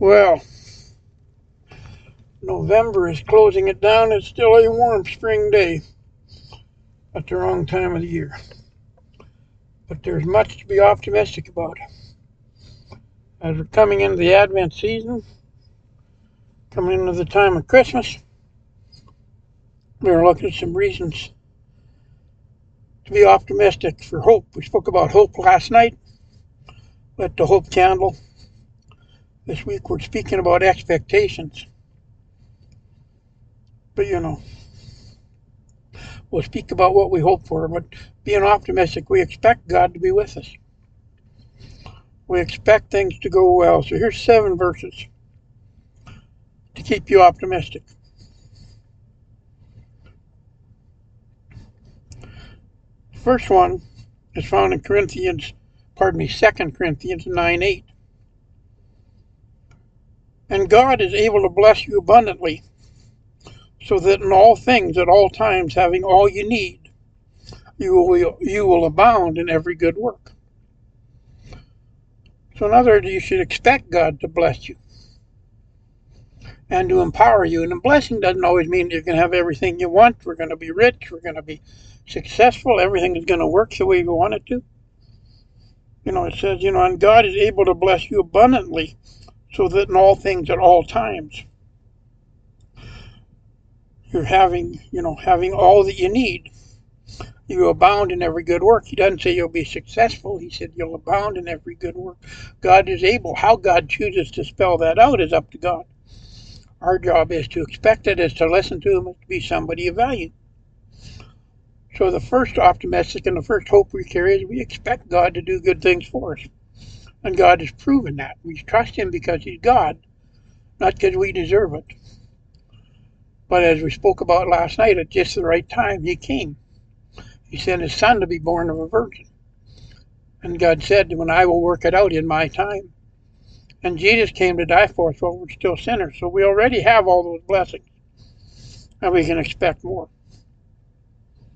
Well, November is closing it down. It's still a warm spring day at the wrong time of the year. But there's much to be optimistic about. As we're coming into the Advent season, coming into the time of Christmas, we're looking at some reasons to be optimistic for hope. We spoke about hope last night. Lit the hope candle. This week we're speaking about expectations. But we'll speak about what we hope for. But being optimistic, we expect God to be with us. We expect things to go well. So here's 7 verses to keep you optimistic. The first one is found in 2 Corinthians 9:8. And God is able to bless you abundantly, so that in all things, at all times, having all you need, you will abound in every good work. So in other words, you should expect God to bless you and to empower you. And the blessing doesn't always mean you're going to have everything you want. We're going to be rich. We're going to be successful. Everything is going to work the way we want it to. It says, and God is able to bless you abundantly, so that in all things at all times, you're having all that you need. You abound in every good work. He doesn't say you'll be successful. He said you'll abound in every good work. God is able. How God chooses to spell that out is up to God. Our job is to expect it, is to listen to him, is to be somebody of value. So the first optimistic and the first hope we carry is we expect God to do good things for us. And God has proven that. We trust him because he's God, not because we deserve it. But as we spoke about last night, at just the right time, he came. He sent his son to be born of a virgin. And God said, when I will work it out in my time. And Jesus came to die for us while we're still sinners. So we already have all those blessings. And we can expect more.